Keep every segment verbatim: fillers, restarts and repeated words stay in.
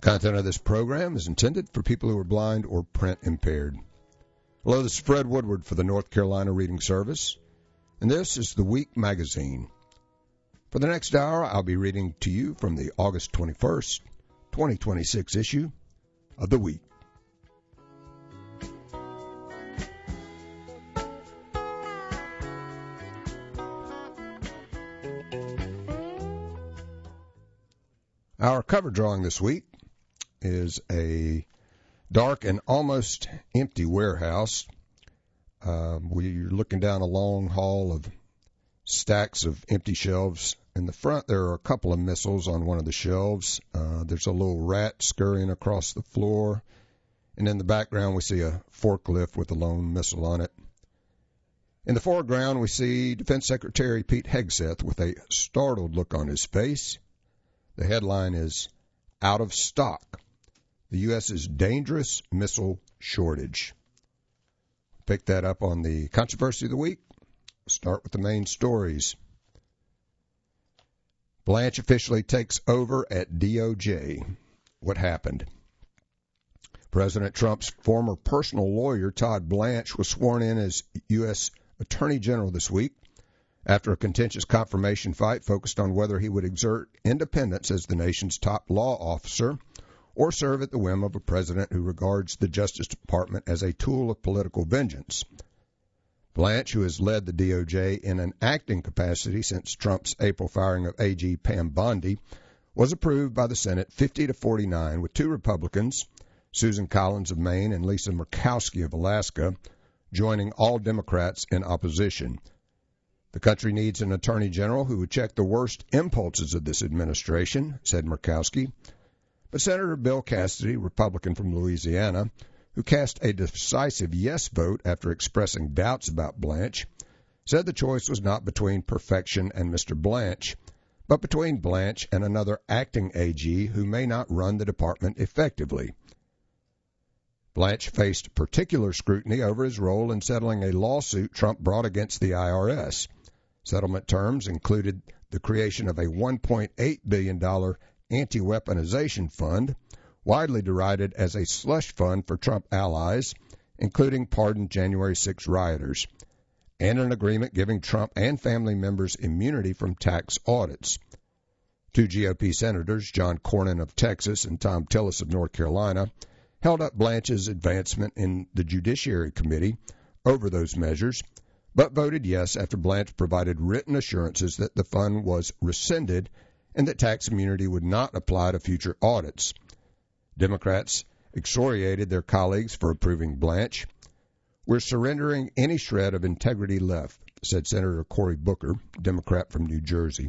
Content of this program is intended for people who are blind or print impaired. Hello, this is Fred Woodward for the North Carolina Reading Service, and this is the Week Magazine. For the next hour, I'll be reading to you from the August twenty-first, twenty twenty-six issue of the Week. Our cover drawing this week is a dark and almost empty warehouse. Uh, we're looking down a long hall of stacks of empty shelves. In the front, there are a couple of missiles on one of the shelves. Uh, there's a little rat scurrying across the floor. And in the background, we see a forklift with a lone missile on it. In the foreground, we see Defense Secretary Pete Hegseth with a startled look on his face. The headline is, Out of Stock, the U S's Dangerous Missile Shortage. Pick that up on the Controversy of the Week. Start with the main stories. Blanche officially takes over at D O J. What happened? President Trump's former personal lawyer, Todd Blanche, was sworn in as U S Attorney General this week after a contentious confirmation fight focused on whether he would exert independence as the nation's top law officer or serve at the whim of a president who regards the Justice Department as a tool of political vengeance. Blanche, who has led the D O J in an acting capacity since Trump's April firing of A G Pam Bondi, was approved by the Senate fifty to forty-nine, with two Republicans, Susan Collins of Maine and Lisa Murkowski of Alaska, joining all Democrats in opposition. The country needs an attorney general who would check the worst impulses of this administration, said Murkowski. But Senator Bill Cassidy, Republican from Louisiana, who cast a decisive yes vote after expressing doubts about Blanche, said the choice was not between perfection and Mister Blanche, but between Blanche and another acting A G who may not run the department effectively. Blanche faced particular scrutiny over his role in settling a lawsuit Trump brought against the I R S. Settlement terms included the creation of a one point eight billion dollars anti-weaponization fund, widely derided as a slush fund for Trump allies, including pardoned January sixth rioters, and an agreement giving Trump and family members immunity from tax audits. Two G O P senators, John Cornyn of Texas and Tom Tillis of North Carolina, held up Blanche's advancement in the Judiciary Committee over those measures, but voted yes after Blanche provided written assurances that the fund was rescinded and that tax immunity would not apply to future audits. Democrats excoriated their colleagues for approving Blanche. We're surrendering any shred of integrity left, said Senator Cory Booker, Democrat from New Jersey.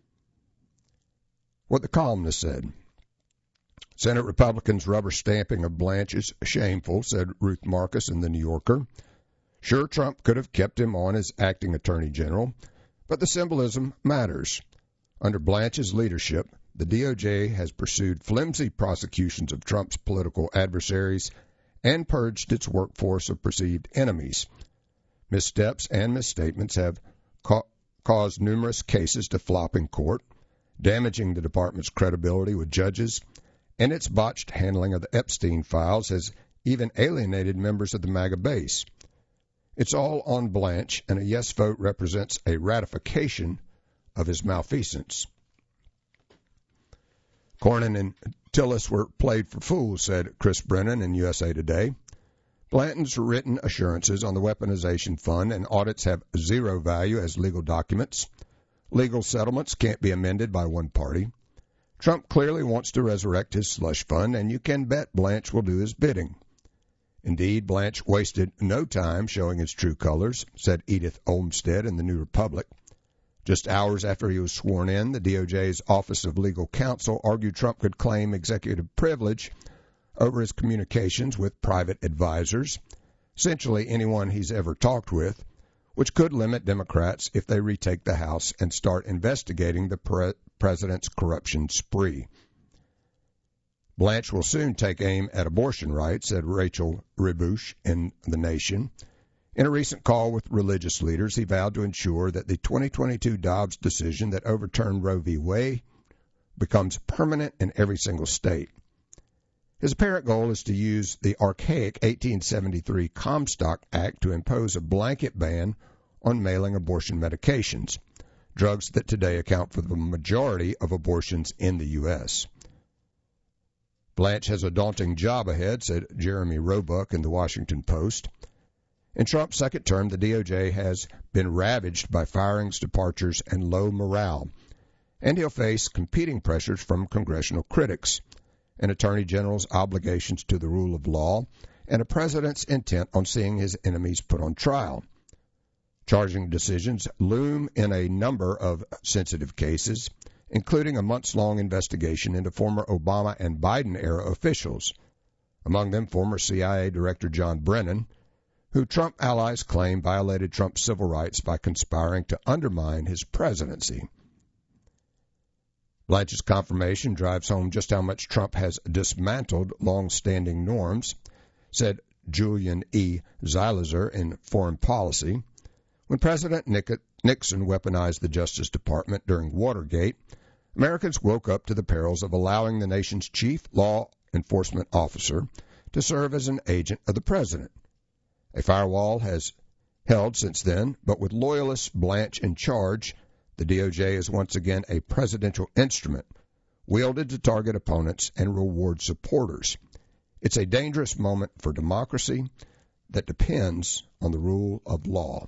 What the columnist said. Senate Republicans' rubber stamping of Blanche is shameful, said Ruth Marcus in The New Yorker. Sure, Trump could have kept him on as acting attorney general, but the symbolism matters. Under Blanche's leadership, the D O J has pursued flimsy prosecutions of Trump's political adversaries and purged its workforce of perceived enemies. Missteps and misstatements have ca- caused numerous cases to flop in court, damaging the department's credibility with judges, and its botched handling of the Epstein files has even alienated members of the MAGA base. It's all on Blanche, and a yes vote represents a ratification of his malfeasance. Cornyn and Tillis were played for fools, said Chris Brennan in U S A Today. Blanton's written assurances on the weaponization fund and audits have zero value as legal documents. Legal settlements can't be amended by one party. Trump clearly wants to resurrect his slush fund, and you can bet Blanche will do his bidding. Indeed, Blanche wasted no time showing his true colors, said Edith Olmstead in the New Republic. Just hours after he was sworn in, the D O J's Office of Legal Counsel argued Trump could claim executive privilege over his communications with private advisors, essentially anyone he's ever talked with, which could limit Democrats if they retake the House and start investigating the pre- president's corruption spree. Blanche will soon take aim at abortion rights, said Rachel Ribush in The Nation. In a recent call with religious leaders, he vowed to ensure that the twenty twenty-two Dobbs decision that overturned Roe v. Wade becomes permanent in every single state. His apparent goal is to use the archaic eighteen seventy-three Comstock Act to impose a blanket ban on mailing abortion medications, drugs that today account for the majority of abortions in the U S Blanche has a daunting job ahead, said Jeremy Roebuck in the Washington Post. In Trump's second term, the D O J has been ravaged by firings, departures, and low morale, and he'll face competing pressures from congressional critics, an attorney general's obligations to the rule of law, and a president's intent on seeing his enemies put on trial. Charging decisions loom in a number of sensitive cases, including a months-long investigation into former Obama and Biden-era officials, among them former C I A Director John Brennan, who Trump allies claim violated Trump's civil rights by conspiring to undermine his presidency. Blanche's confirmation drives home just how much Trump has dismantled long-standing norms, said Julian E. Zelizer in Foreign Policy. When President Nixon weaponized the Justice Department during Watergate, Americans woke up to the perils of allowing the nation's chief law enforcement officer to serve as an agent of the president. A firewall has held since then, but with loyalist Blanche in charge, the D O J is once again a presidential instrument, wielded to target opponents and reward supporters. It's a dangerous moment for democracy that depends on the rule of law.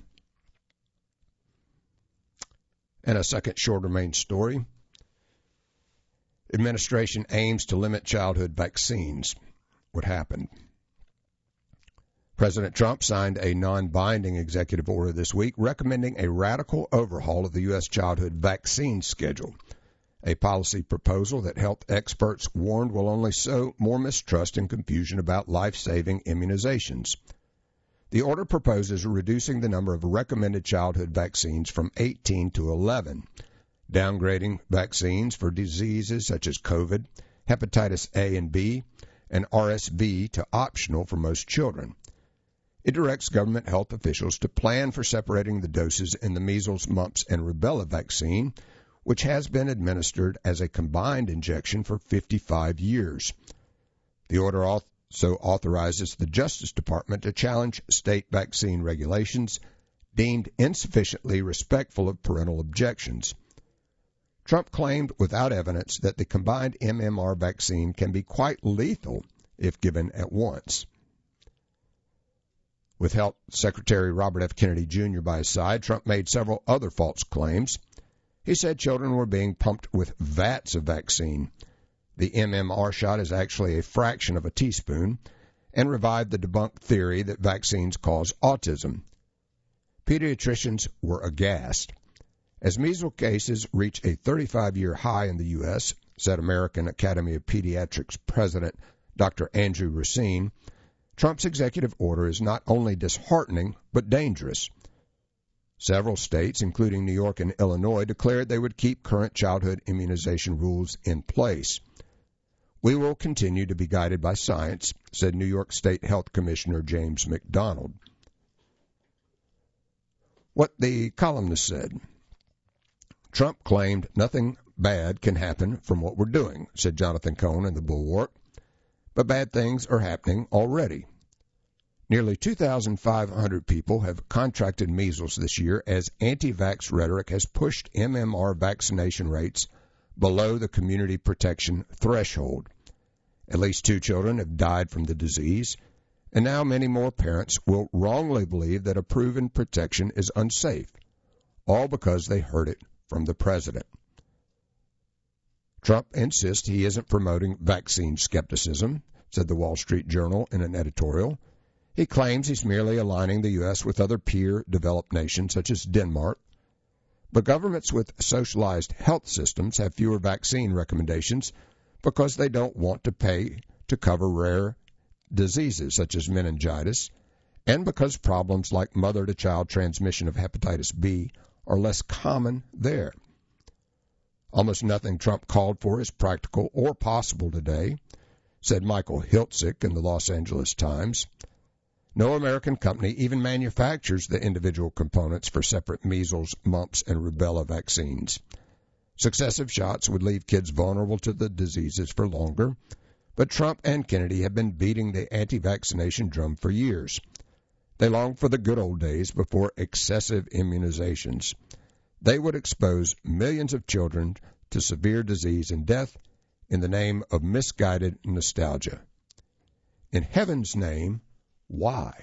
And a second shorter main story. Administration aims to limit childhood vaccines. What happened? President Trump signed a non-binding executive order this week recommending a radical overhaul of the U S childhood vaccine schedule, a policy proposal that health experts warned will only sow more mistrust and confusion about life-saving immunizations. The order proposes reducing the number of recommended childhood vaccines from eighteen to eleven, downgrading vaccines for diseases such as COVID, hepatitis A and B, and R S V to optional for most children. It directs government health officials to plan for separating the doses in the measles, mumps, and rubella vaccine, which has been administered as a combined injection for fifty-five years. The order also authorizes the Justice Department to challenge state vaccine regulations deemed insufficiently respectful of parental objections. Trump claimed without evidence that the combined M M R vaccine can be quite lethal if given at once. With Health Secretary Robert F. Kennedy Junior by his side, Trump made several other false claims. He said children were being pumped with vats of vaccine. The M M R shot is actually a fraction of a teaspoon, and revived the debunked theory that vaccines cause autism. Pediatricians were aghast. As measles cases reach a thirty-five-year high in the U S, said American Academy of Pediatrics President Doctor Andrew Racine, Trump's executive order is not only disheartening but dangerous. Several states, including New York and Illinois, declared they would keep current childhood immunization rules in place. We will continue to be guided by science, said New York State Health Commissioner James McDonald. What the columnist said. Trump claimed nothing bad can happen from what we're doing, said Jonathan Cohn in the Bulwark. But bad things are happening already. Nearly two thousand five hundred people have contracted measles this year as anti-vax rhetoric has pushed M M R vaccination rates below the community protection threshold. At least two children have died from the disease, and now many more parents will wrongly believe that a proven protection is unsafe, all because they heard it from the president. Trump insists he isn't promoting vaccine skepticism, said the Wall Street Journal in an editorial. He claims he's merely aligning the U S with other peer-developed nations such as Denmark. But governments with socialized health systems have fewer vaccine recommendations because they don't want to pay to cover rare diseases such as meningitis, and because problems like mother-to-child transmission of hepatitis B are less common there. Almost nothing Trump called for is practical or possible today, said Michael Hiltzik in the Los Angeles Times. No American company even manufactures the individual components for separate measles, mumps, and rubella vaccines. Successive shots would leave kids vulnerable to the diseases for longer, but Trump and Kennedy have been beating the anti-vaccination drum for years. They long for the good old days before excessive immunizations. They would expose millions of children to severe disease and death in the name of misguided nostalgia. In heaven's name, why?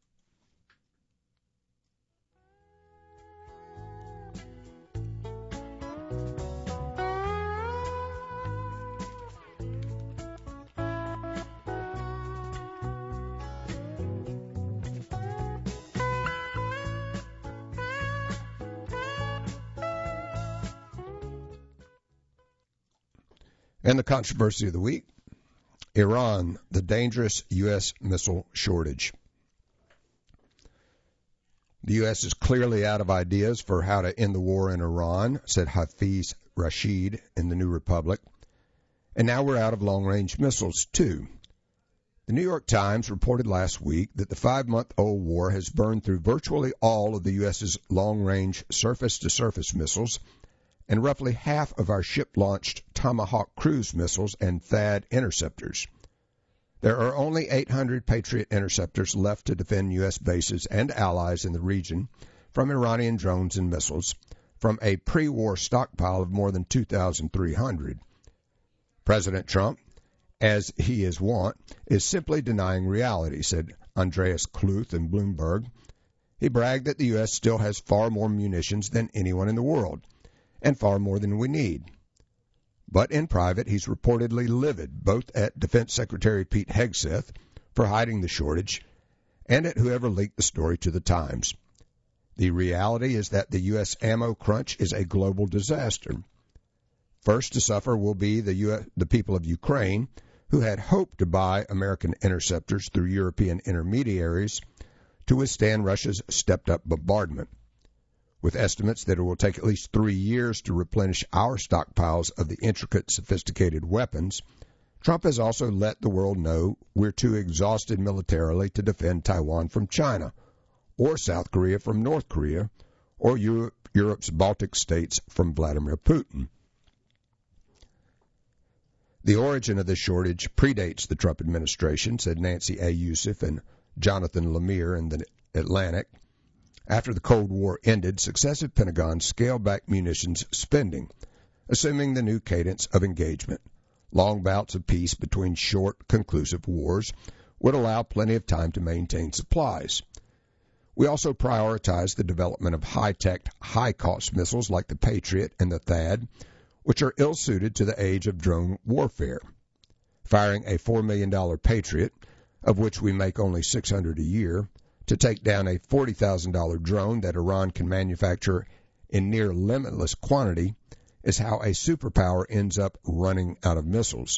And the controversy of the week, Iran, the dangerous U S missile shortage. The U S is clearly out of ideas for how to end the war in Iran, said Hafiz Rashid in the New Republic. And now we're out of long-range missiles, too. The New York Times reported last week that the five-month-old war has burned through virtually all of the U S's long-range surface-to-surface missiles, and roughly half of our ship-launched Tomahawk cruise missiles and THAAD interceptors. There are only eight hundred Patriot interceptors left to defend U S bases and allies in the region from Iranian drones and missiles, from a pre-war stockpile of more than two thousand three hundred. President Trump, as he is wont, is simply denying reality, said Andreas Kluth in Bloomberg. He bragged that the U S still has far more munitions than anyone in the world, and far more than we need. But in private, he's reportedly livid, both at Defense Secretary Pete Hegseth for hiding the shortage and at whoever leaked the story to the Times. The reality is that the U S ammo crunch is a global disaster. First to suffer will be the, U S, the people of Ukraine, who had hoped to buy American interceptors through European intermediaries to withstand Russia's stepped-up bombardment. With estimates that it will take at least three years to replenish our stockpiles of the intricate, sophisticated weapons, Trump has also let the world know we're too exhausted militarily to defend Taiwan from China, or South Korea from North Korea, or Europe, Europe's Baltic states from Vladimir Putin. The origin of this shortage predates the Trump administration, said Nancy A. Youssef and Jonathan Lemire in the Atlantic. After the Cold War ended, successive Pentagons scaled back munitions spending, assuming the new cadence of engagement. Long bouts of peace between short, conclusive wars would allow plenty of time to maintain supplies. We also prioritized the development of high-tech, high-cost missiles like the Patriot and the THAAD, which are ill-suited to the age of drone warfare. Firing a four million dollars Patriot, of which we make only six hundred a year, to take down a forty thousand dollars drone that Iran can manufacture in near limitless quantity is how a superpower ends up running out of missiles.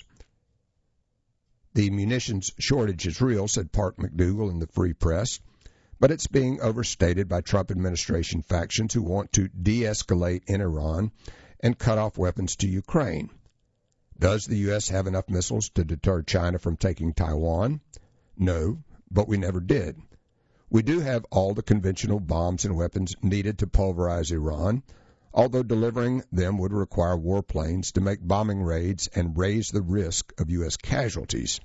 The munitions shortage is real, said Park McDougall in the Free Press, but it's being overstated by Trump administration factions who want to de-escalate in Iran and cut off weapons to Ukraine. Does the U S have enough missiles to deter China from taking Taiwan? No, but we never did. We do have all the conventional bombs and weapons needed to pulverize Iran, although delivering them would require warplanes to make bombing raids and raise the risk of U S casualties.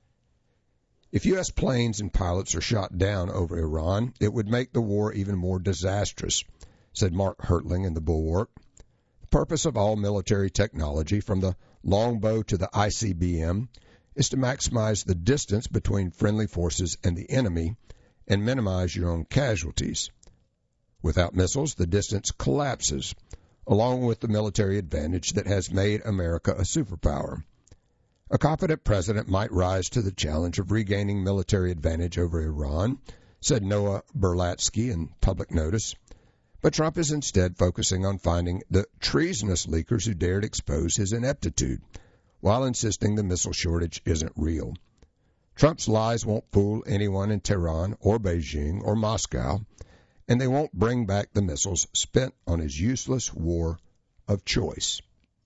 If U S planes and pilots are shot down over Iran, it would make the war even more disastrous, said Mark Hertling in the Bulwark. The purpose of all military technology, from the longbow to the I C B M, is to maximize the distance between friendly forces and the enemy and minimize your own casualties. Without missiles, the distance collapses, along with the military advantage that has made America a superpower. A confident president might rise to the challenge of regaining military advantage over Iran, said Noah Berlatsky in Public Notice. But Trump is instead focusing on finding the treasonous leakers who dared expose his ineptitude, while insisting the missile shortage isn't real. Trump's lies won't fool anyone in Tehran or Beijing or Moscow, and they won't bring back the missiles spent on his useless war of choice.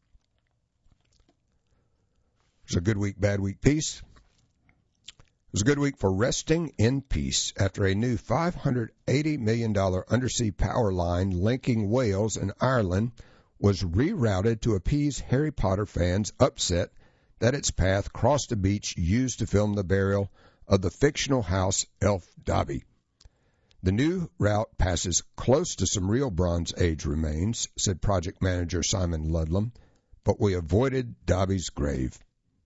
It was a good week, bad week, peace. It was a good week for resting in peace after a new five hundred eighty million dollars undersea power line linking Wales and Ireland was rerouted to appease Harry Potter fans upset that its path crossed a beach used to film the burial of the fictional house elf Dobby. The new route passes close to some real Bronze Age remains, said project manager Simon Ludlam, but we avoided Dobby's grave.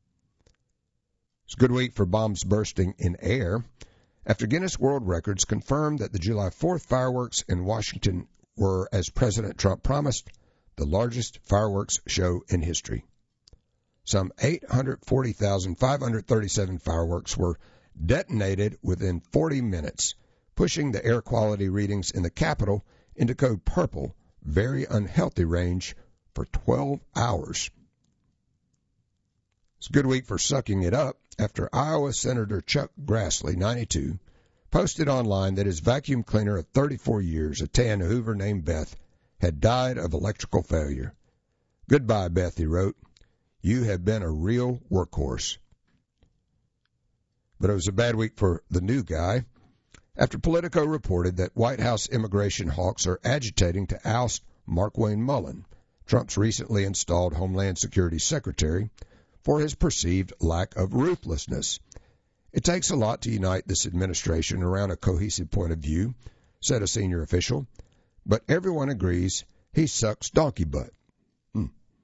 It's a good week for bombs bursting in air, after Guinness World Records confirmed that the July fourth fireworks in Washington were, as President Trump promised, the largest fireworks show in history. Some eight hundred forty thousand five hundred thirty-seven fireworks were detonated within forty minutes, pushing the air quality readings in the capital into code purple, very unhealthy range, for twelve hours. It's a good week for sucking it up after Iowa Senator Chuck Grassley, ninety-two, posted online that his vacuum cleaner of thirty-four years, a tan Hoover named Beth, had died of electrical failure. Goodbye, Beth, he wrote. You have been a real workhorse. But it was a bad week for the new guy, after Politico reported that White House immigration hawks are agitating to oust Markwayne Mullin, Trump's recently installed Homeland Security Secretary, for his perceived lack of ruthlessness. It takes a lot to unite this administration around a cohesive point of view, said a senior official, but everyone agrees he sucks donkey butt. Hmm.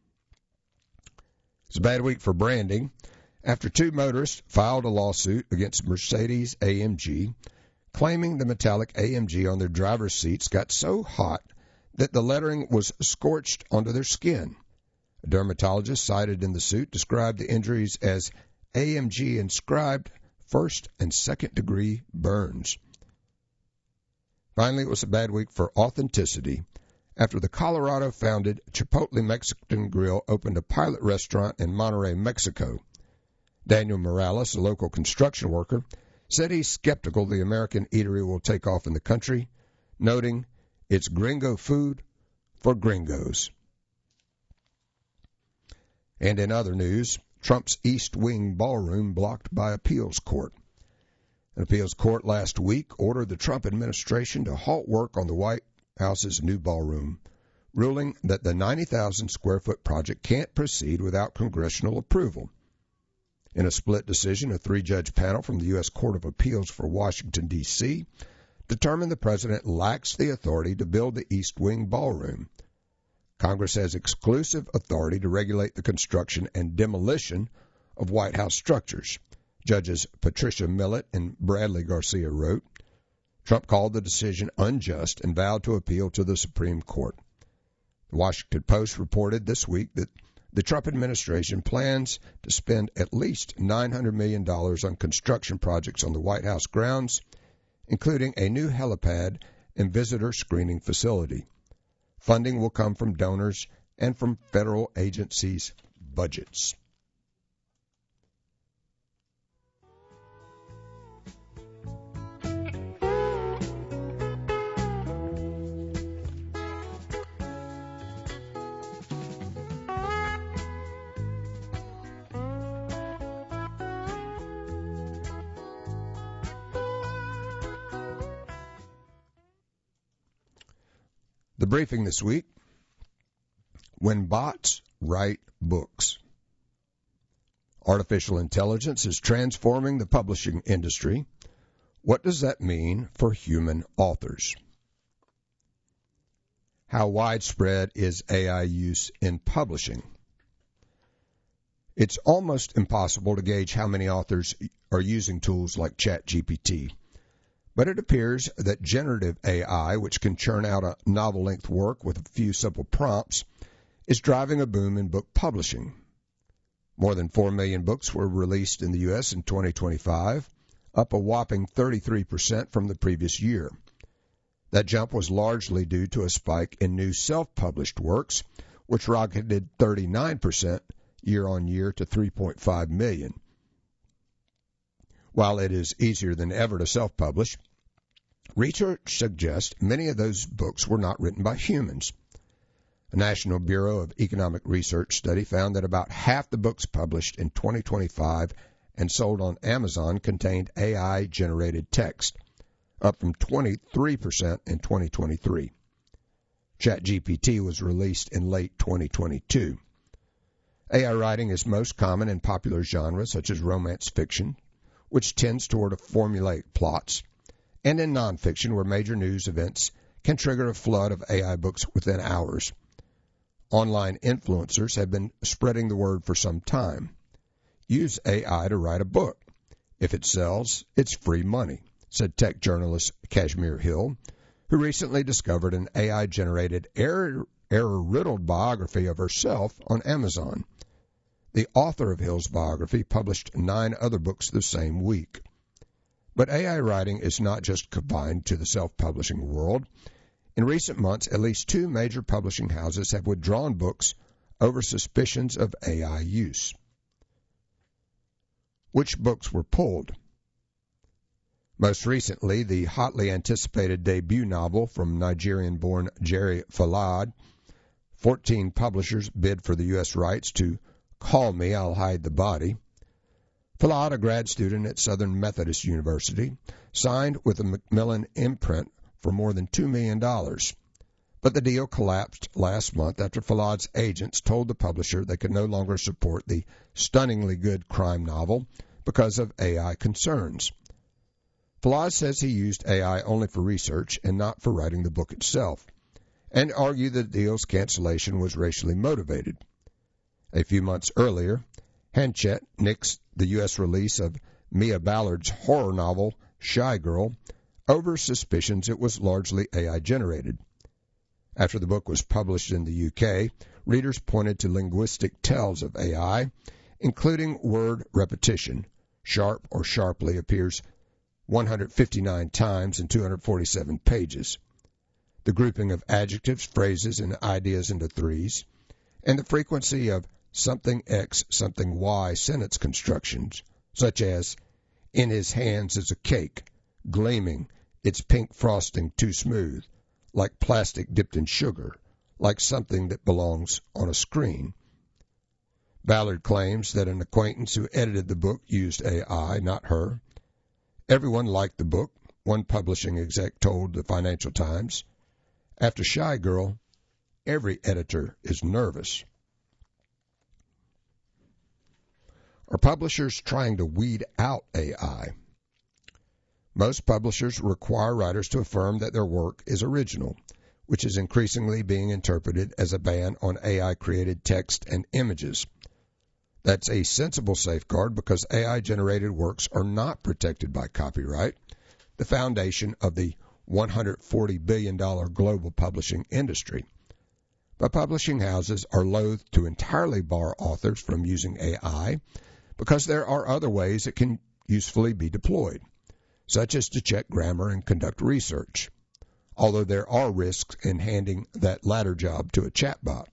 It's a bad week for branding, after two motorists filed a lawsuit against Mercedes A M G, claiming the metallic A M G on their driver's seats got so hot that the lettering was scorched onto their skin. A dermatologist cited in the suit described the injuries as A M G inscribed first and second degree burns. Finally, it was a bad week for authenticity after the Colorado-founded Chipotle Mexican Grill opened a pilot restaurant in Monterrey, Mexico. Daniel Morales, a local construction worker, said he's skeptical the American eatery will take off in the country, noting it's gringo food for gringos. And in other news, Trump's East Wing ballroom blocked by appeals court. An appeals court last week ordered the Trump administration to halt work on the White House's new ballroom, ruling that the ninety thousand square foot project can't proceed without congressional approval. In a split decision, a three-judge panel from the U S Court of Appeals for Washington, D C, determined the president lacks the authority to build the East Wing ballroom. Congress has exclusive authority to regulate the construction and demolition of White House structures, Judges Patricia Millett and Bradley Garcia wrote. Trump called the decision unjust and vowed to appeal to the Supreme Court. The Washington Post reported this week that the Trump administration plans to spend at least nine hundred million dollars on construction projects on the White House grounds, including a new helipad and visitor screening facility. Funding will come from donors and from federal agencies' budgets. The briefing this week: when bots write books. Artificial intelligence is transforming the publishing industry. What does that mean for human authors? How widespread is A I use in publishing? It's almost impossible to gauge how many authors are using tools like ChatGPT. But it appears that generative A I, which can churn out a novel-length work with a few simple prompts, is driving a boom in book publishing. More than four million books were released in the U S in twenty twenty-five, up a whopping thirty-three percent from the previous year. That jump was largely due to a spike in new self-published works, which rocketed thirty-nine percent year-on-year to three point five million. While it is easier than ever to self-publish, research suggests many of those books were not written by humans. A National Bureau of Economic Research study found that about half the books published in twenty twenty-five and sold on Amazon contained A I-generated text, up from twenty-three percent in twenty twenty-three. ChatGPT was released in late twenty twenty-two. A I writing is most common in popular genres such as romance fiction, which tends toward formulaic plots, and in nonfiction where major news events can trigger a flood of A I books within hours. Online influencers have been spreading the word for some time. Use A I to write a book. If it sells, it's free money, said tech journalist Kashmir Hill, who recently discovered an A I-generated, error, error-riddled biography of herself on Amazon. The author of Hill's biography published nine other books the same week. But A I writing is not just confined to the self-publishing world. In recent months, at least two major publishing houses have withdrawn books over suspicions of A I use. Which books were pulled? Most recently, the hotly anticipated debut novel from Nigerian-born Jerry Falad. Fourteen publishers bid for the U S rights to Call Me, I'll Hide the Body. Falad, a grad student at Southern Methodist University, signed with the Macmillan imprint for more than two million dollars. But the deal collapsed last month after Falad's agents told the publisher they could no longer support the stunningly good crime novel because of A I concerns. Falad says he used A I only for research and not for writing the book itself, and argued that the deal's cancellation was racially motivated. A few months earlier, Hachette nixed the U S release of Mia Ballard's horror novel, Shy Girl, over suspicions it was largely A I-generated. After the book was published in the U K, readers pointed to linguistic tells of A I, including word repetition. Sharp or sharply appears one hundred fifty-nine times in two hundred forty-seven pages. The grouping of adjectives, phrases, and ideas into threes, and the frequency of something X, something Y sentence constructions, such as, in his hands is a cake, gleaming, its pink frosting too smooth, like plastic dipped in sugar, like something that belongs on a screen. Ballard claims that an acquaintance who edited the book used A I, not her. Everyone liked the book, one publishing exec told the Financial Times. After Shy Girl, every editor is nervous. Are publishers trying to weed out A I? Most publishers require writers to affirm that their work is original, which is increasingly being interpreted as a ban on A I-created text and images. That's a sensible safeguard because A I-generated works are not protected by copyright, the foundation of the one hundred forty billion dollars global publishing industry. But publishing houses are loath to entirely bar authors from using A I because there are other ways it can usefully be deployed, such as to check grammar and conduct research, although there are risks in handing that latter job to a chatbot.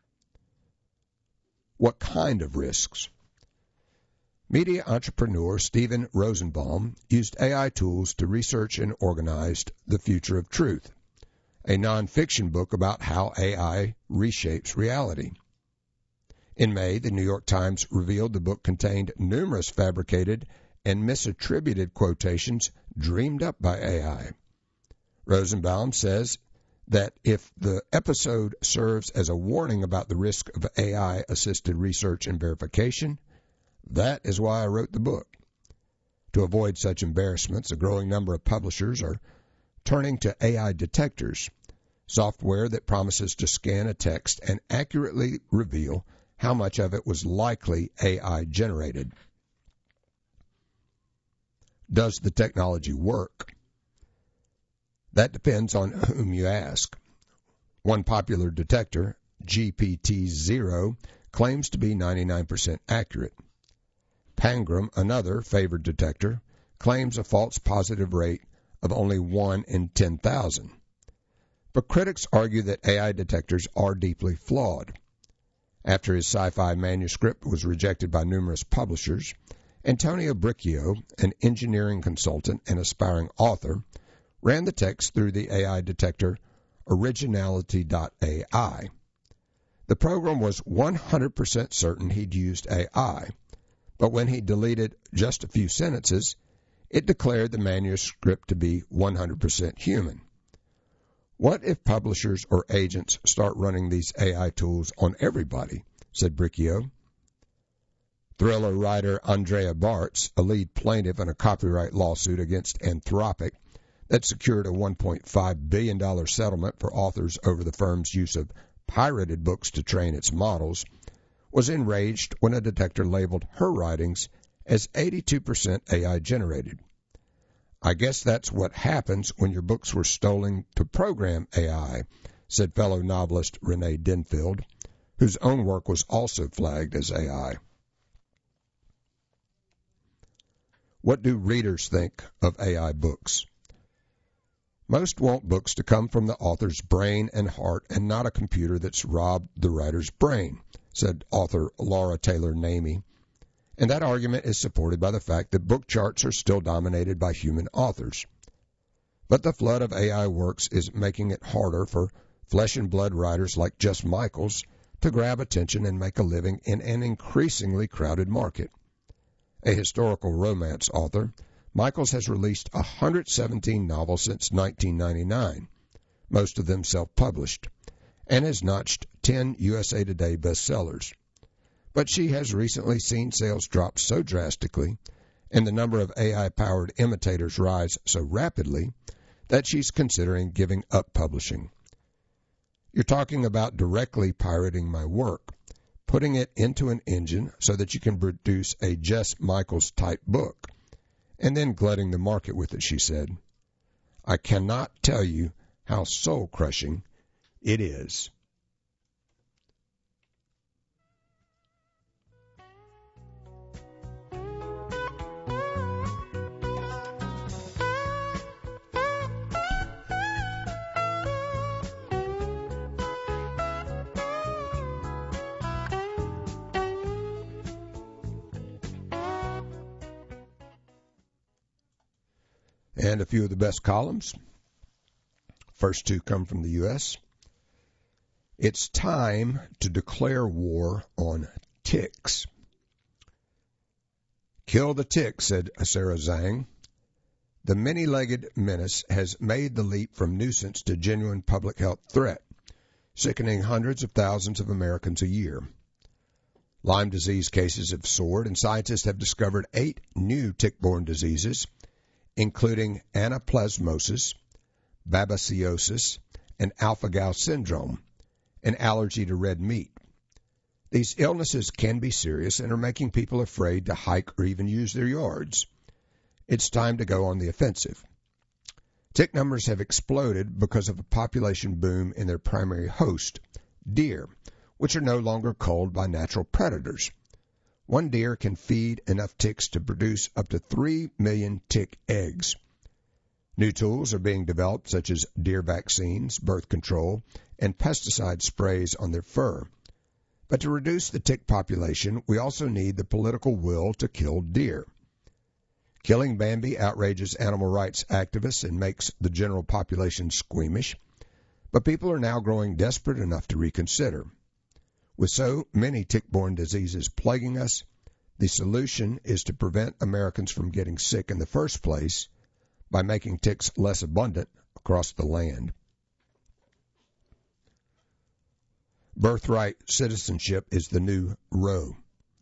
What kind of risks? Media entrepreneur Steven Rosenbaum used A I tools to research and organize The Future of Truth, a nonfiction book about how A I reshapes reality. In May, the New York Times revealed the book contained numerous fabricated and misattributed quotations dreamed up by A I. Rosenbaum says that if the episode serves as a warning about the risk of A I-assisted research and verification, that is why I wrote the book. To avoid such embarrassments, a growing number of publishers are turning to A I detectors, software that promises to scan a text and accurately reveal how much of it was likely A I-generated. Does the technology work? That depends on whom you ask. One popular detector, G P T zero, claims to be ninety-nine percent accurate. Pangram, another favored detector, claims a false positive rate of only one in ten thousand. But critics argue that A I detectors are deeply flawed. After his sci-fi manuscript was rejected by numerous publishers, Antonio Bricchio, an engineering consultant and aspiring author, ran the text through the A I detector Originality dot A I. The program was one hundred percent certain he'd used A I, but when he deleted just a few sentences, it declared the manuscript to be one hundred percent human. What if publishers or agents start running these A I tools on everybody? Said Bricchio. Thriller writer Andrea Bartz, a lead plaintiff in a copyright lawsuit against Anthropic that secured a one point five billion dollars settlement for authors over the firm's use of pirated books to train its models, was enraged when a detector labeled her writings as eighty-two percent A I generated. "I guess that's what happens when your books were stolen to program A I," said fellow novelist Renee Denfield, whose own work was also flagged as A I. What do readers think of A I books? Most want books to come from the author's brain and heart and not a computer that's robbed the writer's brain, said author Laura Taylor Namey. And that argument is supported by the fact that book charts are still dominated by human authors. But the flood of A I works is making it harder for flesh and blood writers like Jess Michaels to grab attention and make a living in an increasingly crowded market. A historical romance author, Michaels has released one hundred seventeen novels since nineteen ninety-nine, most of them self-published, and has notched ten U S A Today bestsellers. But she has recently seen sales drop so drastically and the number of A I-powered imitators rise so rapidly that she's considering giving up publishing. "You're talking about directly pirating my work, putting it into an engine so that you can produce a Jess Michaels-type book, and then glutting the market with it," she said. "I cannot tell you how soul-crushing it is." And a few of the best columns. First two come from the U S It's time to declare war on ticks. "Kill the tick," said Sarah Zhang. "The many-legged menace has made the leap from nuisance to genuine public health threat, sickening hundreds of thousands of Americans a year. Lyme disease cases have soared, and scientists have discovered eight new tick-borne diseases, including anaplasmosis, babesiosis, and alpha-gal syndrome, an allergy to red meat. These illnesses can be serious and are making people afraid to hike or even use their yards. It's time to go on the offensive. Tick numbers have exploded because of a population boom in their primary host, deer, which are no longer culled by natural predators. One deer can feed enough ticks to produce up to three million tick eggs. New tools are being developed, such as deer vaccines, birth control, and pesticide sprays on their fur. But to reduce the tick population, we also need the political will to kill deer. Killing Bambi outrages animal rights activists and makes the general population squeamish, but people are now growing desperate enough to reconsider. With so many tick-borne diseases plaguing us, the solution is to prevent Americans from getting sick in the first place by making ticks less abundant across the land. Birthright citizenship is the new Roe.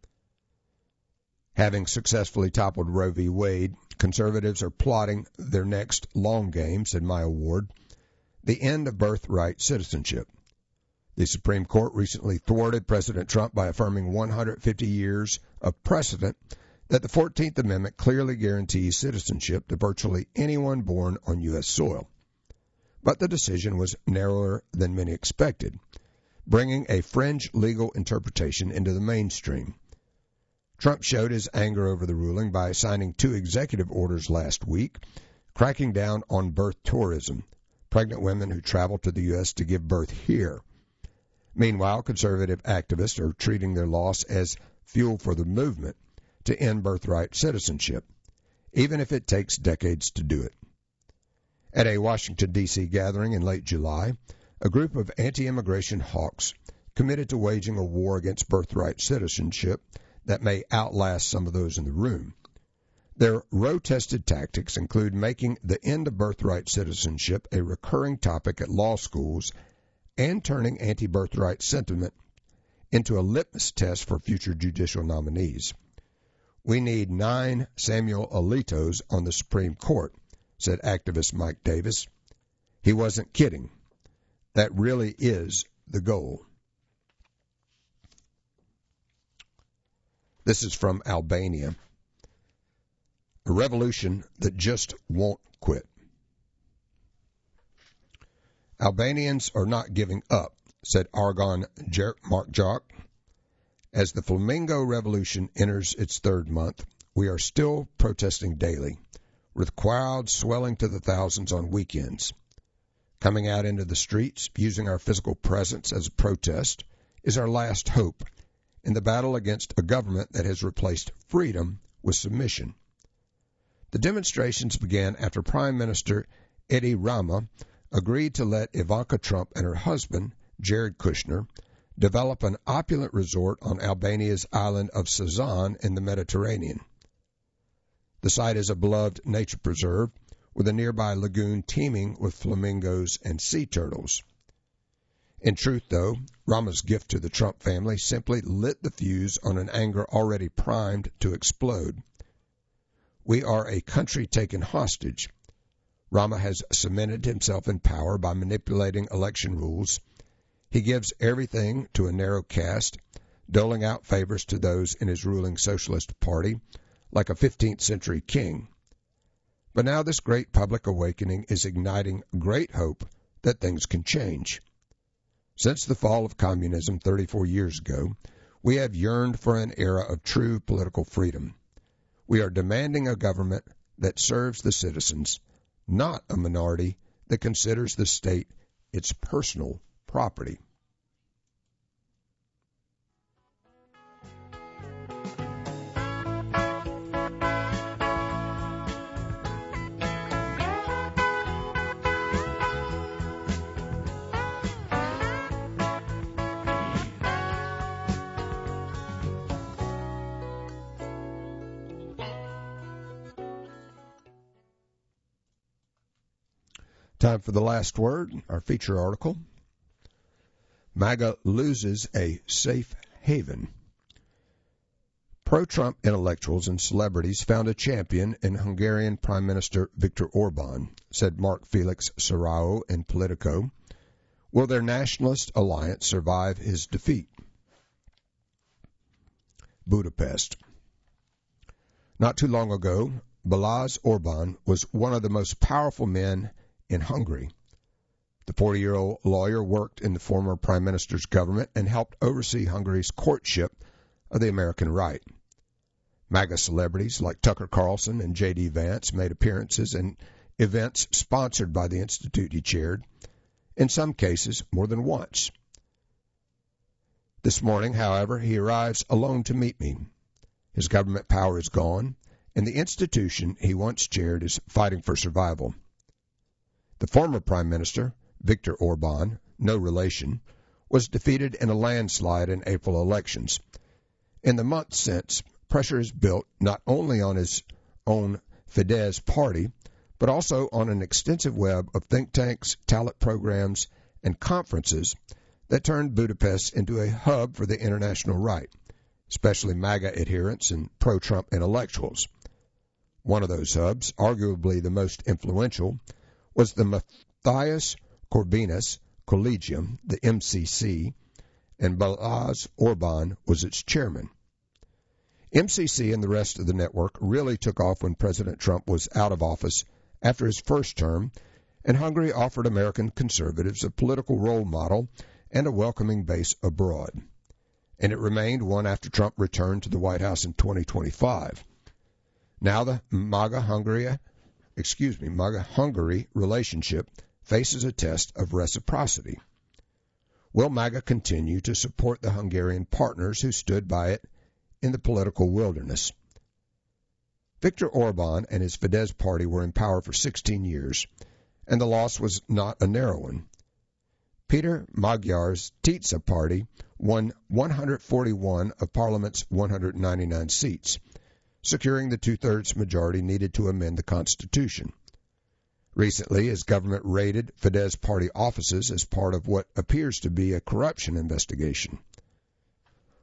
Having successfully toppled Roe v. Wade, conservatives are plotting their next long game, said Maya Ward, the end of birthright citizenship. The Supreme Court recently thwarted President Trump by affirming one hundred fifty years of precedent that the fourteenth Amendment clearly guarantees citizenship to virtually anyone born on U S soil. But the decision was narrower than many expected, bringing a fringe legal interpretation into the mainstream. Trump showed his anger over the ruling by signing two executive orders last week, cracking down on birth tourism, pregnant women who travel to the U S to give birth here. Meanwhile, conservative activists are treating their loss as fuel for the movement to end birthright citizenship, even if it takes decades to do it. At a Washington, D C gathering in late July, a group of anti-immigration hawks committed to waging a war against birthright citizenship that may outlast some of those in the room. Their Roe-tested tactics include making the end of birthright citizenship a recurring topic at law schools and turning anti-birthright sentiment into a litmus test for future judicial nominees. We need nine Samuel Alitos on the Supreme Court, said activist Mike Davis. He wasn't kidding. That really is the goal. This is from Albania. A revolution that just won't quit. Albanians are not giving up, said Argon Markjok. As the Flamingo Revolution enters its third month, we are still protesting daily, with crowds swelling to the thousands on weekends. Coming out into the streets, using our physical presence as a protest, is our last hope in the battle against a government that has replaced freedom with submission. The demonstrations began after Prime Minister Edi Rama agreed to let Ivanka Trump and her husband, Jared Kushner, develop an opulent resort on Albania's island of Sazan in the Mediterranean. The site is a beloved nature preserve with a nearby lagoon teeming with flamingos and sea turtles. In truth, though, Rama's gift to the Trump family simply lit the fuse on an anger already primed to explode. We are a country taken hostage. Rama has cemented himself in power by manipulating election rules. He gives everything to a narrow caste, doling out favors to those in his ruling Socialist Party, like a fifteenth century king. But now this great public awakening is igniting great hope that things can change. Since the fall of communism thirty-four years ago, we have yearned for an era of true political freedom. We are demanding a government that serves the citizens, not a minority that considers the state its personal property. Time for the last word, our feature article. MAGA loses a safe haven. Pro-Trump intellectuals and celebrities found a champion in Hungarian Prime Minister Viktor Orban, said Mark Felix Serrao in Politico. Will their nationalist alliance survive his defeat? Budapest. Not too long ago, Balázs Orban was one of the most powerful men in Hungary. The forty-year-old lawyer worked in the former prime minister's government and helped oversee Hungary's courtship of the American right. MAGA celebrities like Tucker Carlson and J D Vance made appearances in events sponsored by the institute he chaired, in some cases more than once. This morning, however, he arrives alone to meet me. His government power is gone, and the institution he once chaired is fighting for survival. The former prime minister, Viktor Orban, no relation, was defeated in a landslide in April elections. In the months since, pressure is built not only on his own Fidesz party, but also on an extensive web of think tanks, talent programs, and conferences that turned Budapest into a hub for the international right, especially MAGA adherents and pro-Trump intellectuals. One of those hubs, arguably the most influential, was the Matthias Corvinus Collegium, the M C C, and Balázs Orban was its chairman. M C C and the rest of the network really took off when President Trump was out of office after his first term, and Hungary offered American conservatives a political role model and a welcoming base abroad. And it remained one after Trump returned to the White House in twenty twenty-five. Now the MAGA Hungary excuse me, MAGA-Hungary relationship faces a test of reciprocity. Will MAGA continue to support the Hungarian partners who stood by it in the political wilderness? Viktor Orban and his Fidesz party were in power for sixteen years, and the loss was not a narrow one. Peter Magyar's Tisza party won one hundred forty-one of Parliament's one hundred ninety-nine seats, securing the two-thirds majority needed to amend the Constitution. Recently, his government raided Fidesz party offices as part of what appears to be a corruption investigation.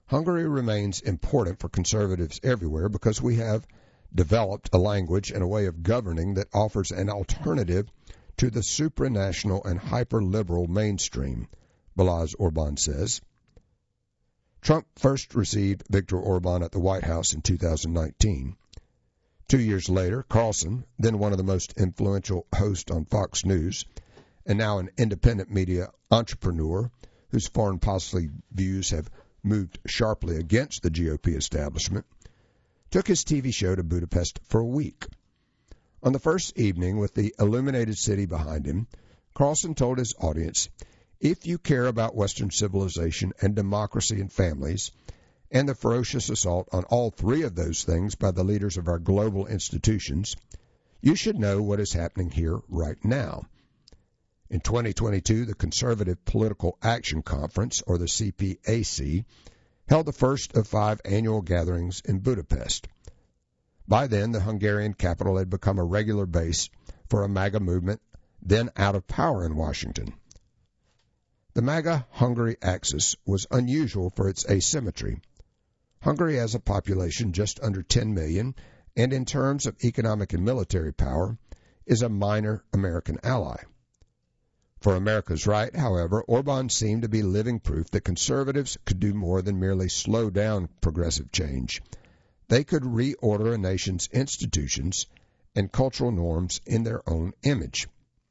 Hungary remains important for conservatives everywhere because we have developed a language and a way of governing that offers an alternative to the supranational and hyper-liberal mainstream, Balázs Orbán says. Trump first received Viktor Orbán at the White House in two thousand nineteen. Two years later, Carlson, then one of the most influential hosts on Fox News, and now an independent media entrepreneur whose foreign policy views have moved sharply against the G O P establishment, took his T V show to Budapest for a week. On the first evening, with the illuminated city behind him, Carlson told his audience, "If you care about Western civilization and democracy and families, and the ferocious assault on all three of those things by the leaders of our global institutions, you should know what is happening here right now." In twenty twenty-two, the Conservative Political Action Conference, or the C P A C, held the first of five annual gatherings in Budapest. By then, the Hungarian capital had become a regular base for a MAGA movement, then out of power in Washington. The MAGA-Hungary axis was unusual for its asymmetry. Hungary has a population just under ten million, and in terms of economic and military power, is a minor American ally. For America's right, however, Orbán seemed to be living proof that conservatives could do more than merely slow down progressive change. They could reorder a nation's institutions and cultural norms in their own image.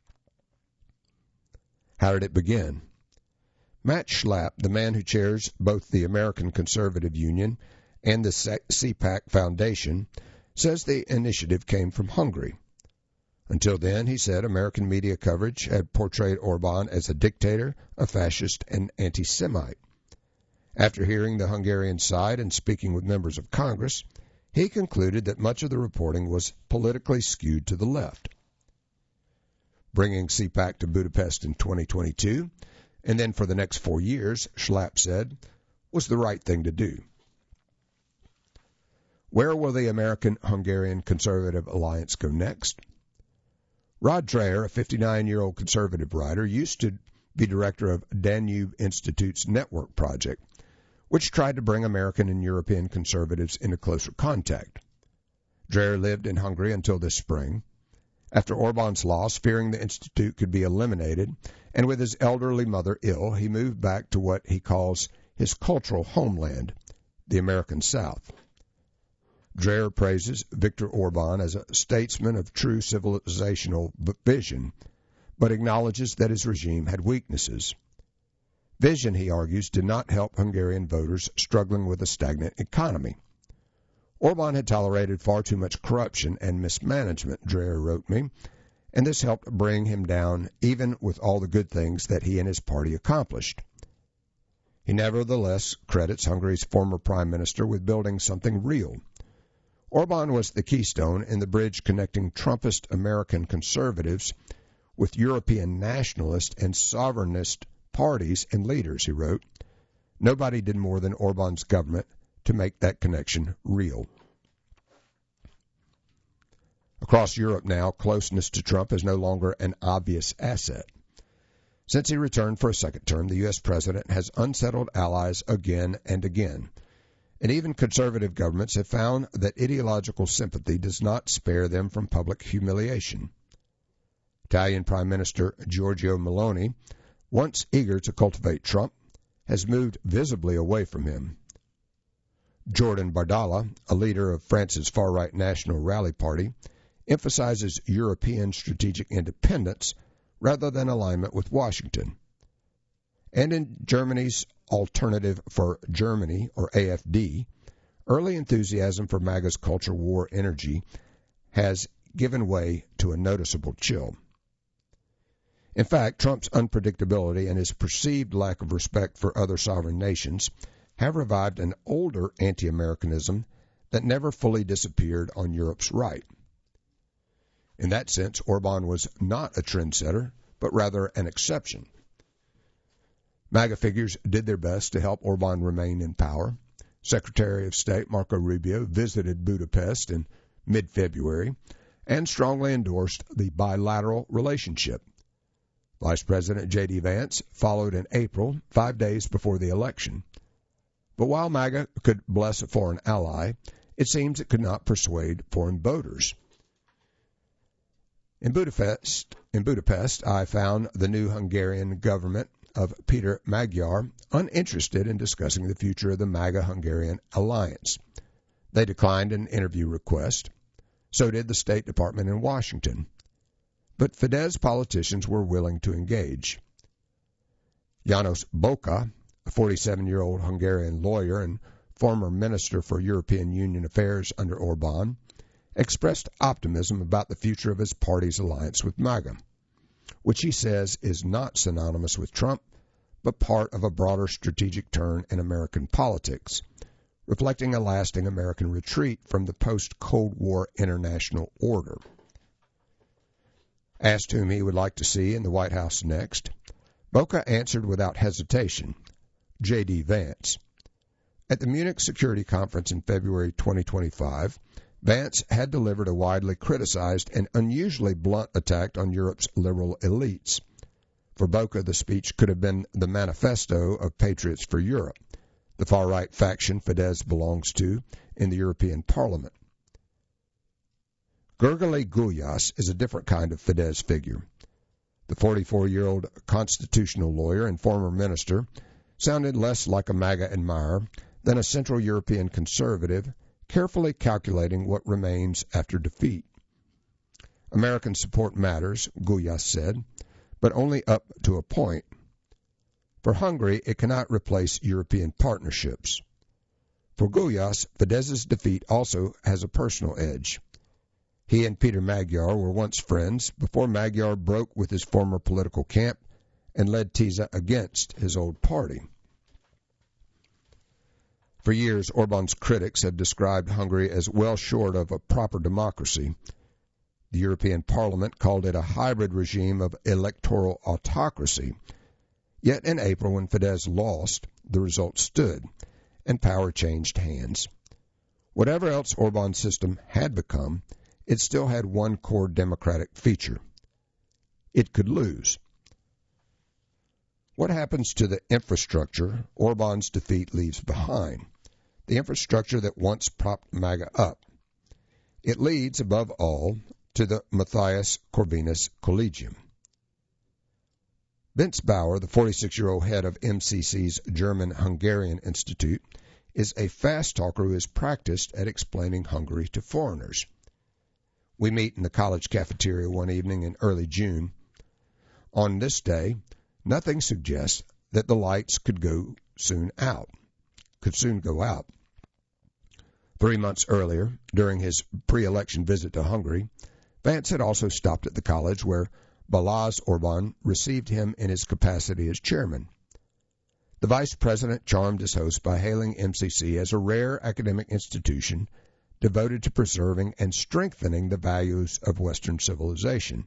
How did it begin? Matt Schlapp, the man who chairs both the American Conservative Union and the C PAC Foundation, says the initiative came from Hungary. Until then, he said, American media coverage had portrayed Orbán as a dictator, a fascist, and anti-Semite. After hearing the Hungarian side and speaking with members of Congress, he concluded that much of the reporting was politically skewed to the left. Bringing C PAC to Budapest in twenty twenty-two, and then for the next four years, Schlapp said, was the right thing to do. Where will the American-Hungarian Conservative Alliance go next? Rod Dreher, a fifty-nine-year-old conservative writer, used to be director of Danube Institute's Network Project, which tried to bring American and European conservatives into closer contact. Dreher lived in Hungary until this spring. After Orbán's loss, fearing the institute could be eliminated, and with his elderly mother ill, he moved back to what he calls his cultural homeland, the American South. Dreher praises Viktor Orbán as a statesman of true civilizational vision, but acknowledges that his regime had weaknesses. Vision, he argues, did not help Hungarian voters struggling with a stagnant economy. Orbán had tolerated far too much corruption and mismanagement, Dreher wrote me, and this helped bring him down even with all the good things that he and his party accomplished. He nevertheless credits Hungary's former prime minister with building something real. Orbán was the keystone in the bridge connecting Trumpist American conservatives with European nationalist and sovereignist parties and leaders, he wrote. Nobody did more than Orbán's government to make that connection real. Across Europe now, closeness to Trump is no longer an obvious asset. Since he returned for a second term, the U S president has unsettled allies again and again. And even conservative governments have found that ideological sympathy does not spare them from public humiliation. Italian Prime Minister Giorgia Meloni, once eager to cultivate Trump, has moved visibly away from him. Jordan Bardella, a leader of France's far-right National Rally Party, emphasizes European strategic independence rather than alignment with Washington. And in Germany's Alternative for Germany, or A F D, early enthusiasm for MAGA's culture war energy has given way to a noticeable chill. In fact, Trump's unpredictability and his perceived lack of respect for other sovereign nations have revived an older anti-Americanism that never fully disappeared on Europe's right. In that sense, Orbán was not a trendsetter, but rather an exception. MAGA figures did their best to help Orbán remain in power. Secretary of State Marco Rubio visited Budapest in mid-February and strongly endorsed the bilateral relationship. Vice President J D Vance followed in April, five days before the election. But while MAGA could bless a foreign ally, it seems it could not persuade foreign voters. In Budapest, in Budapest, I found the new Hungarian government of Peter Magyar uninterested in discussing the future of the MAGA-Hungarian alliance. They declined an interview request. So did the State Department in Washington. But Fidesz politicians were willing to engage. János Boka, a forty-seven-year-old Hungarian lawyer and former Minister for European Union Affairs under Orbán, expressed optimism about the future of his party's alliance with MAGA, which he says is not synonymous with Trump, but part of a broader strategic turn in American politics, reflecting a lasting American retreat from the post-Cold War international order. Asked whom he would like to see in the White House next, Boka answered without hesitation, J D. Vance. At the Munich Security Conference in February twenty twenty-five, Vance had delivered a widely criticized and unusually blunt attack on Europe's liberal elites. For Boka, the speech could have been the manifesto of Patriots for Europe, the far-right faction Fidesz belongs to in the European Parliament. Gergely Gulyás is a different kind of Fidesz figure. The forty-four-year-old constitutional lawyer and former minister sounded less like a MAGA admirer than a Central European conservative, carefully calculating what remains after defeat. American support matters, Gulyás said, but only up to a point. For Hungary, it cannot replace European partnerships. For Gulyás, Fidesz's defeat also has a personal edge. He and Peter Magyar were once friends before Magyar broke with his former political camp and led Tisza against his old party. For years, Orbán's critics have described Hungary as well short of a proper democracy. The European Parliament called it a hybrid regime of electoral autocracy. Yet in April, when Fidesz lost, the result stood, and power changed hands. Whatever else Orbán's system had become, it still had one core democratic feature. It could lose. What happens to the infrastructure Orbán's defeat leaves behind? The infrastructure that once propped MAGA up. It leads, above all, to the Matthias Corvinus Collegium. Vince Bauer, the forty-six-year-old head of M C C's German-Hungarian Institute, is a fast talker who has practiced at explaining Hungary to foreigners. We meet in the college cafeteria one evening in early June. On this day, nothing suggests that the lights could go soon out, could soon go out. Three months earlier, during his pre-election visit to Hungary, Vance had also stopped at the college where Balázs Orbán received him in his capacity as chairman. The vice president charmed his host by hailing M C C as a rare academic institution devoted to preserving and strengthening the values of Western civilization.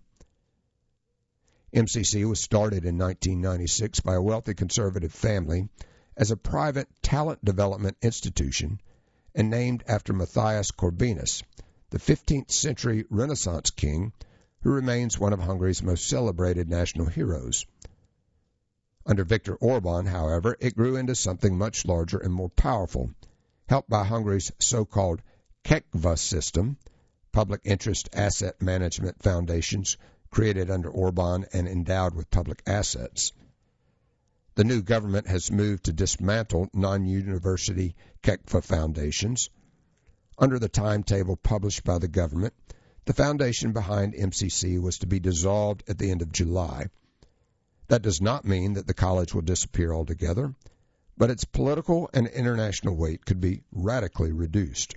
M C C was started in nineteen ninety-six by a wealthy conservative family as a private talent development institution and named after Matthias Corvinus, the fifteenth century Renaissance king who remains one of Hungary's most celebrated national heroes. Under Viktor Orbán, however, it grew into something much larger and more powerful, helped by Hungary's so-called Kekva system, public interest asset management foundations created under Orbán and endowed with public assets. The new government has moved to dismantle non-university Kekva foundations. Under the timetable published by the government, the foundation behind M C C was to be dissolved at the end of July. That does not mean that the college will disappear altogether, but its political and international weight could be radically reduced.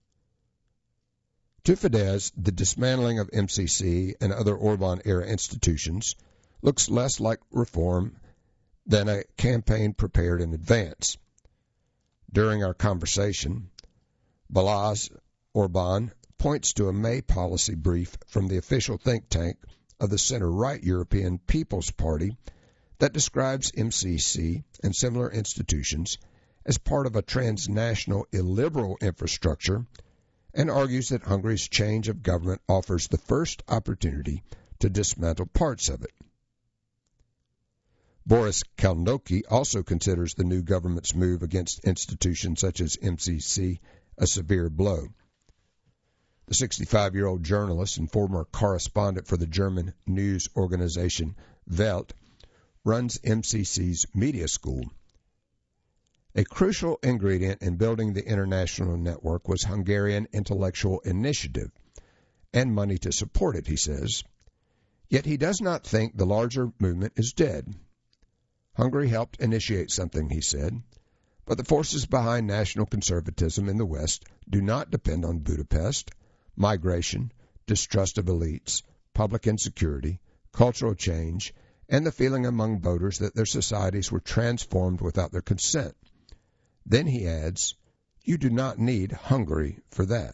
To Fidesz, the dismantling of M C C and other Orbán-era institutions looks less like reform than a campaign prepared in advance. During our conversation, Balázs Orbán points to a May policy brief from the official think tank of the center-right European People's Party that describes M C C and similar institutions as part of a transnational illiberal infrastructure and argues that Hungary's change of government offers the first opportunity to dismantle parts of it. Boris Kalnoky also considers the new government's move against institutions such as M C C a severe blow. The sixty-five-year-old journalist and former correspondent for the German news organization Welt runs M C C's media school. A crucial ingredient in building the international network was Hungarian intellectual initiative and money to support it, he says. Yet he does not think the larger movement is dead. Hungary helped initiate something, he said, but the forces behind national conservatism in the West do not depend on Budapest, migration, distrust of elites, public insecurity, cultural change, and the feeling among voters that their societies were transformed without their consent. Then he adds, you do not need Hungary for that.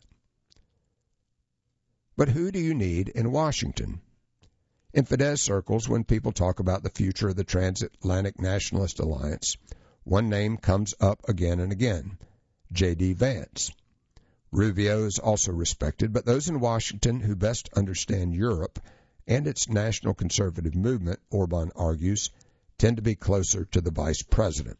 But who do you need in Washington? In Fidesz circles, when people talk about the future of the Transatlantic Nationalist Alliance, one name comes up again and again, J D Vance. Rubio is also respected, but those in Washington who best understand Europe and its national conservative movement, Orban argues, tend to be closer to the vice president.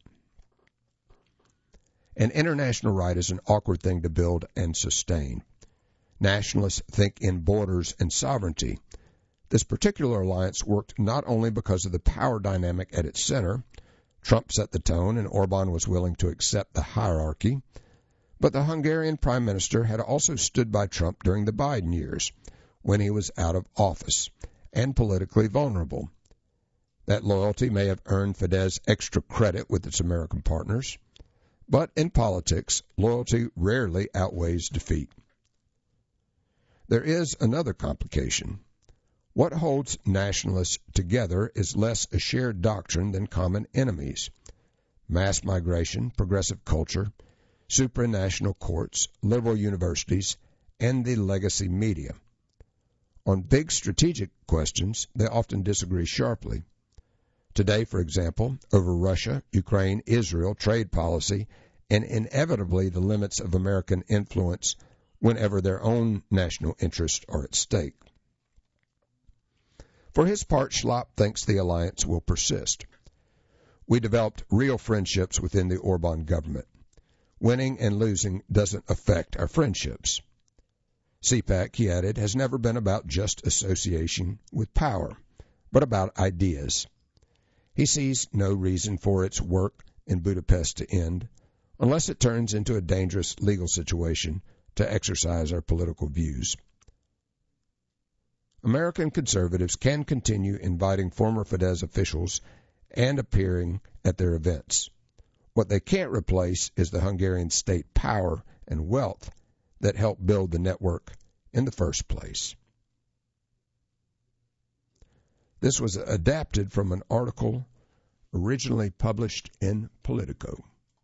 An international right is an awkward thing to build and sustain. Nationalists think in borders and sovereignty. This particular alliance worked not only because of the power dynamic at its center, Trump set the tone and Orban was willing to accept the hierarchy, but the Hungarian prime minister had also stood by Trump during the Biden years, when he was out of office and politically vulnerable. That loyalty may have earned Fidesz extra credit with its American partners, but in politics, loyalty rarely outweighs defeat. There is another complication. What holds nationalists together is less a shared doctrine than common enemies. Mass migration, progressive culture, supranational courts, liberal universities, and the legacy media. On big strategic questions, they often disagree sharply. Today, for example, over Russia, Ukraine, Israel, trade policy, and inevitably the limits of American influence whenever their own national interests are at stake. For his part, Schlapp thinks the alliance will persist. We developed real friendships within the Orban government. Winning and losing doesn't affect our friendships. C PAC, he added, has never been about just association with power, but about ideas. He sees no reason for its work in Budapest to end, unless it turns into a dangerous legal situation to exercise our political views. American conservatives can continue inviting former Fidesz officials and appearing at their events. What they can't replace is the Hungarian state power and wealth that helped build the network in the first place. This was adapted from an article originally published in Politico.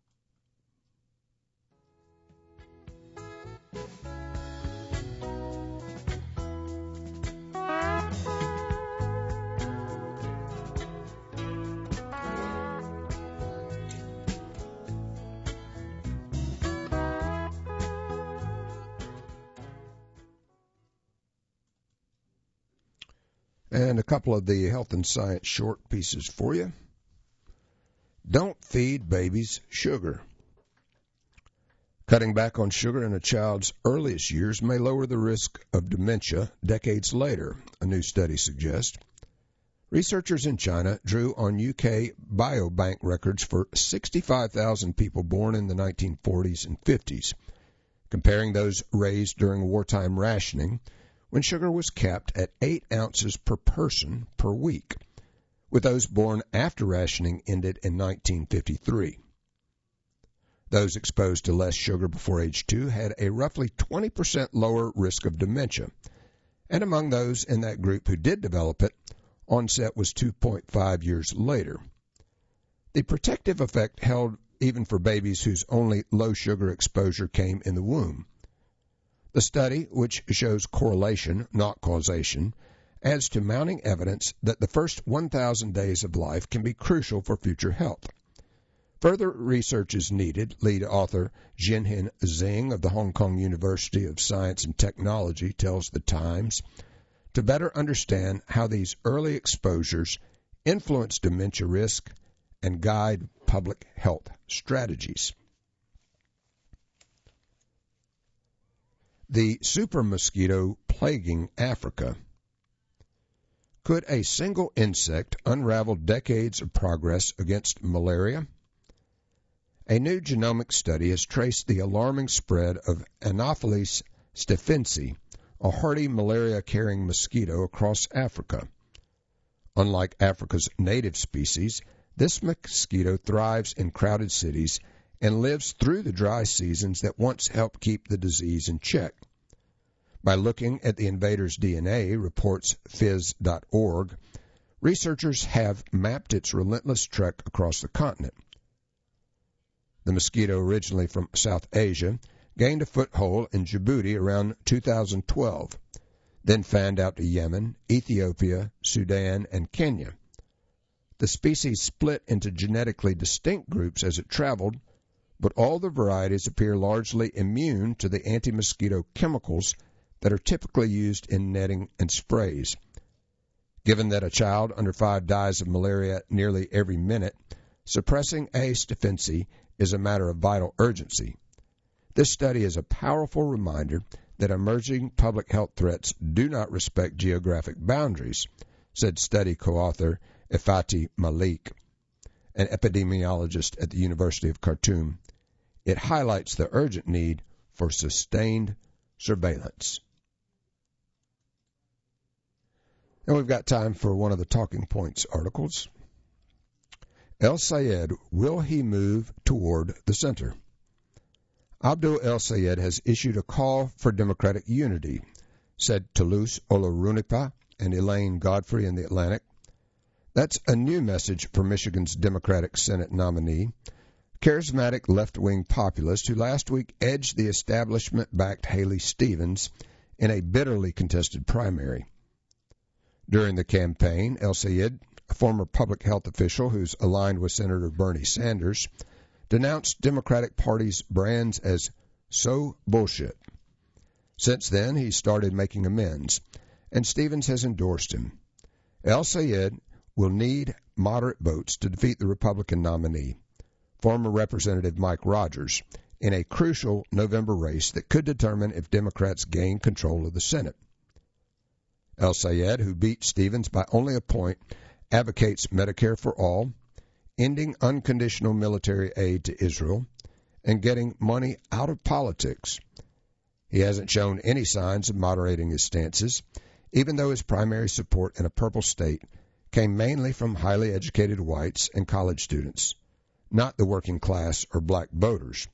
And a couple of the health and science short pieces for you. Don't feed babies sugar. Cutting back on sugar in a child's earliest years may lower the risk of dementia decades later, a new study suggests. Researchers in China drew on U K biobank records for sixty-five thousand people born in the nineteen forties and fifties, comparing those raised during wartime rationing, when sugar was capped at eight ounces per person per week, with those born after rationing ended in nineteen fifty-three. Those exposed to less sugar before age two had a roughly twenty percent lower risk of dementia, and among those in that group who did develop it, onset was two point five years later. The protective effect held even for babies whose only low sugar exposure came in the womb. The study, which shows correlation, not causation, adds to mounting evidence that the first one thousand days of life can be crucial for future health. Further research is needed, lead author Jianhen Zheng of the Hong Kong University of Science and Technology tells The Times, to better understand how these early exposures influence dementia risk, and guide public health strategies. The super mosquito plaguing Africa. Could a single insect unravel decades of progress against malaria? A new genomic study has traced the alarming spread of Anopheles stephensi, a hardy malaria-carrying mosquito, across Africa. Unlike Africa's native species, this mosquito thrives in crowded cities and lives through the dry seasons that once helped keep the disease in check. By looking at the invader's D N A, reports phys dot org, researchers have mapped its relentless trek across the continent. The mosquito, originally from South Asia, gained a foothold in Djibouti around two thousand twelve, then fanned out to Yemen, Ethiopia, Sudan, and Kenya. The species split into genetically distinct groups as it traveled, but all the varieties appear largely immune to the anti-mosquito chemicals that are typically used in netting and sprays. Given that a child under five dies of malaria nearly every minute, suppressing A. stephensi is a matter of vital urgency. This study is a powerful reminder that emerging public health threats do not respect geographic boundaries, said study co-author Ifati Malik, an epidemiologist at the University of Khartoum. It highlights the urgent need for sustained surveillance. And we've got time for one of the Talking Points articles. El Sayed, will he move toward the center? Abdul El Sayed has issued a call for democratic unity, said Toulouse Olorunipa and Elaine Godfrey in The Atlantic. That's a new message for Michigan's Democratic Senate nominee, charismatic left-wing populist who last week edged the establishment-backed Haley Stevens in a bitterly contested primary. During the campaign, El Sayed, a former public health official who's aligned with Senator Bernie Sanders, denounced Democratic Party's brands as so bullshit. Since then, he started making amends, and Stevens has endorsed him. El Sayed will need moderate votes to defeat the Republican nominee, former Representative Mike Rogers, in a crucial November race that could determine if Democrats gain control of the Senate. El Sayed, who beat Stevens by only a point, advocates Medicare for all, ending unconditional military aid to Israel, and getting money out of politics. He hasn't shown any signs of moderating his stances, even though his primary support in a purple state came mainly from highly educated whites and college students, not the working class or black voters.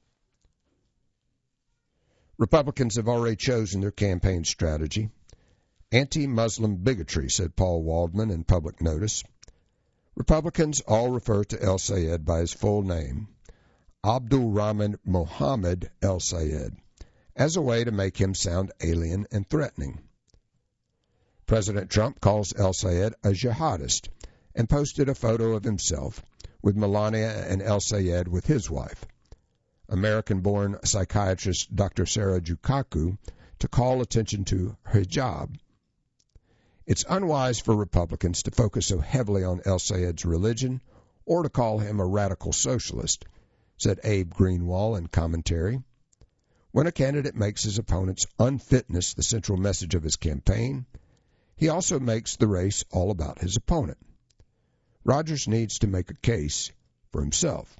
Republicans have already chosen their campaign strategy. Anti-Muslim bigotry, said Paul Waldman in Public Notice. Republicans all refer to El Sayed by his full name, Abdul Rahman Mohammed El Sayed, as a way to make him sound alien and threatening. President Trump calls El Sayed a jihadist and posted a photo of himself with Melania and El Sayed with his wife, American-born psychiatrist Doctor Sarah Jukaku, to call attention to hijab. It's unwise for Republicans to focus so heavily on El Sayed's religion or to call him a radical socialist, said Abe Greenwald in commentary. When a candidate makes his opponent's unfitness the central message of his campaign, he also makes the race all about his opponent. Rogers needs to make a case for himself.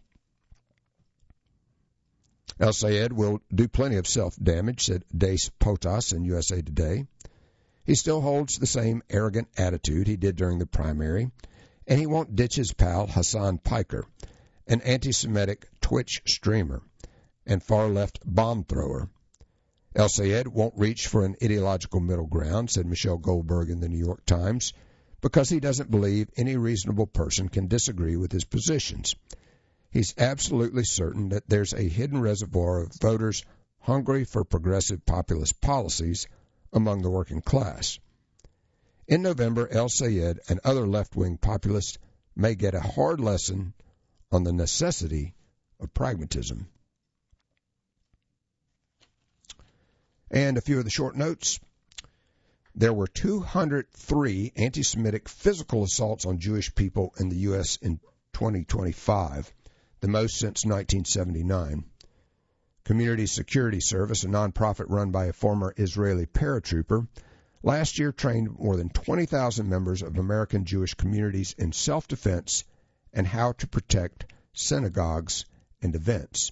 El Sayed will do plenty of self-damage, said Dace Potas in U S A Today. He still holds the same arrogant attitude he did during the primary, and he won't ditch his pal Hassan Piker, an anti-Semitic Twitch streamer and far-left bomb thrower. El Sayed won't reach for an ideological middle ground, said Michelle Goldberg in the New York Times, because he doesn't believe any reasonable person can disagree with his positions. He's absolutely certain that there's a hidden reservoir of voters hungry for progressive populist policies among the working class. In November, El Sayed and other left-wing populists may get a hard lesson on the necessity of pragmatism. And a few of the short notes. there were two hundred three anti-Semitic physical assaults on Jewish people in the U S in twenty twenty-five, the most since nineteen seventy-nine. Community Security Service, a nonprofit run by a former Israeli paratrooper, last year trained more than twenty thousand members of American Jewish communities in self-defense and how to protect synagogues and events.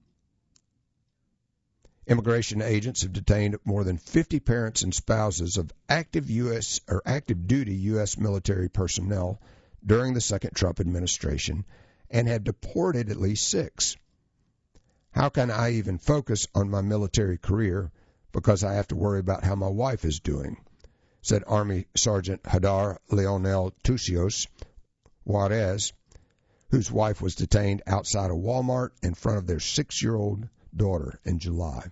Immigration agents have detained more than fifty parents and spouses of active U S or active duty U S military personnel during the second Trump administration and have deported at least six. How can I even focus on my military career because I have to worry about how my wife is doing, said Army Sergeant Hadar Leonel Tucios Juarez, whose wife was detained outside a Walmart in front of their six-year-old daughter in July.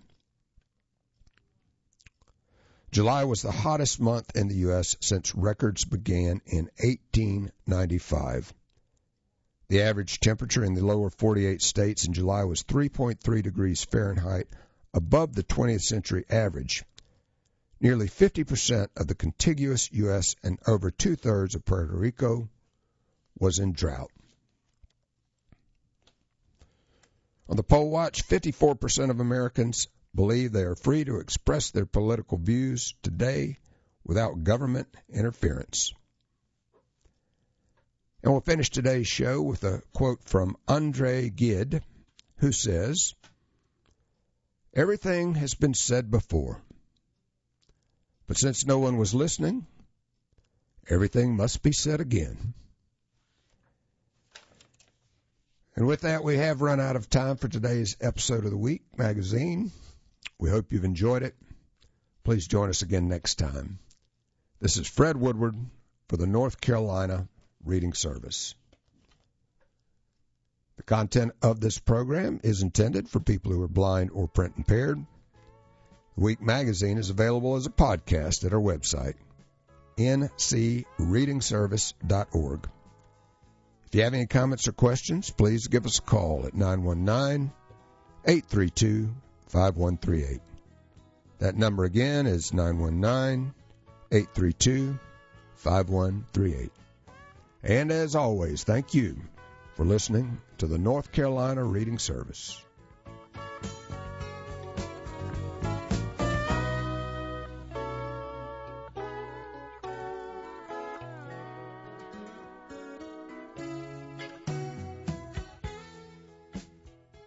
July was the hottest month in the U S since records began in eighteen ninety-five. The average temperature in the lower forty-eight states in July was three point three degrees Fahrenheit, above the twentieth century average. Nearly fifty percent of the contiguous U S and over two-thirds of Puerto Rico was in drought. On the poll watch, fifty-four percent of Americans believe they are free to express their political views today without government interference. And we'll finish today's show with a quote from Andre Gide, who says, "Everything has been said before, but since no one was listening, everything must be said again." And with that, we have run out of time for today's episode of the Week magazine. We hope you've enjoyed it. Please join us again next time. This is Fred Woodward for the North Carolina Reading Service. The content of this program is intended for people who are blind or print impaired. The Week magazine is available as a podcast at our website, n c reading service dot org. If you have any comments or questions, please give us a call at nine one nine, eight three two, five one three eight. That number again is nine one nine, eight three two, five one three eight. And as always, thank you for listening to the North Carolina Reading Service.